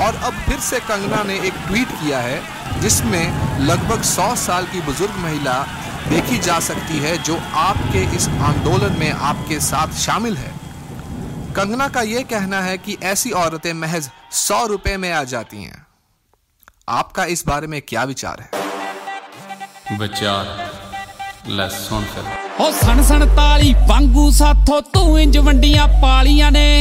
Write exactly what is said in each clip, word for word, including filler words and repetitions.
और अब फिर से कंगना ने एक ट्वीट किया है जिसमें लगभग सौ साल की बुजुर्ग महिला देखी जा सकती है जो आपके इस आंदोलन में आपके साथ शामिल है। कंगना का यह कहना है कि ऐसी औरतें महज सौ रुपए में आ जाती हैं। आपका इस बारे में क्या विचार है? विचार ले सुन फिर। ओ सन सन ताली वांगू साथों तू इंज वंडियां पालियां ने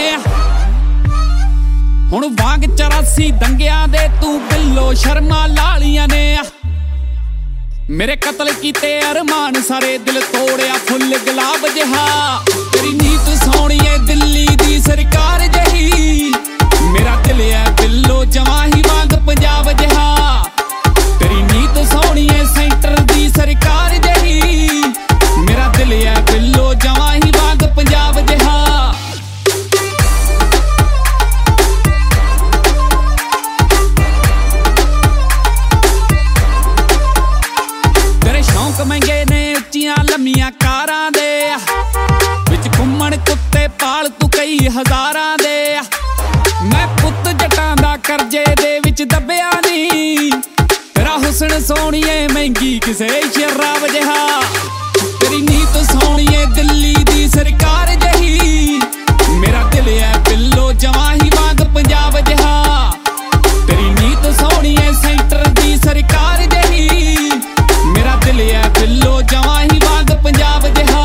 हुण वांग चौरासी दंगियां दे तू बिल्लो शर्मा लालियां ने मेरे कतल कीते अरमान सारे दिल तोड़िया फुल गुलाब जिहा तेरी नीत सोहणीए दिल्ली दी सरकार जही मेरा दिल है बिल्लो जवां ही वांग पंजाब जिहा तेरी नीत सोहणीए सेंटर दी सरकार जही मेरा दिल है बिल्लो जवां ही वांग पंजाब जिहा महंगे ने उच्चियां लम्मियां कारां दे विच घुम्मण कुत्ते पाल तू कई हजारां दे मैं पुत्त जटां दा करजे दे विच दबिया नी तेरा हुस्न सोहणीए महंगी किसे शराब जिहा तेरी नीत सोहणीए दिल्ली दी सरकार जही मेरा दिल है बिल्लो जवां ही वांग पंजाब जिहा तेरी नीत सोहणीए सेंटर दी सरकार जही मेरा दिल है बिल्लो जवां ही वांग पंजाब जिहा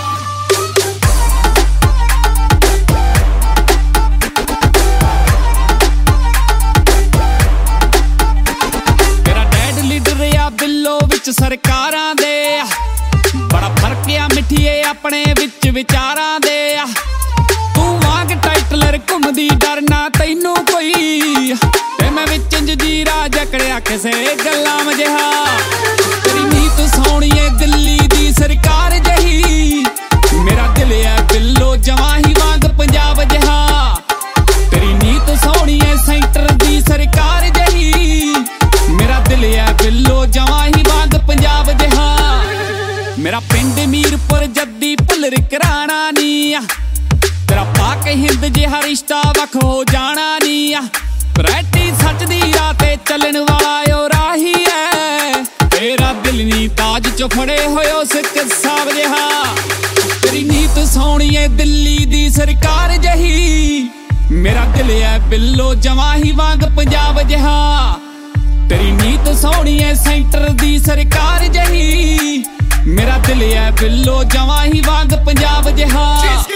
तेरा डैड लीडर आ बिल्लो विच सरकारां दे बड़ा फर्क आ मिठिए अपने विच विचारां दे तू वांग टाइटलर घुमदी डरना तैनू कोई ते मैं विच जजीरा जकड़िया किसे गल्लां जिहा तेरी नीत सोहणीए दिल्ली दी सरकार जही मेरा दिल है बिल्लो जवां ही वांग पंजाब जिहा तेरी नीत सोहणीए सेंटर दी सरकार जही मेरा दिल है बिल्लो जवां ही वांग पंजाब जिहा मेरा पिंड मीरपुर जद्दी भुल्लर कराना नी तेरा पाक हिंद जिहा रिश्ता वख हो जाना नी वैरायटी सच दी राते चलन वाला ओ राही है तेरा दिल नी ताज चो फड़े होयो सिक साब जिहा तेरी नीत सोहणीए दिल्ली दी सरकार जही मेरा दिल है बिल्लो जवां ही वांग पंजाब जिहा तेरी नीत सोहणीए सेंटर दी सरकार जही मेरा दिल है बिल्लो जवां ही वांग पंजाब जिहा।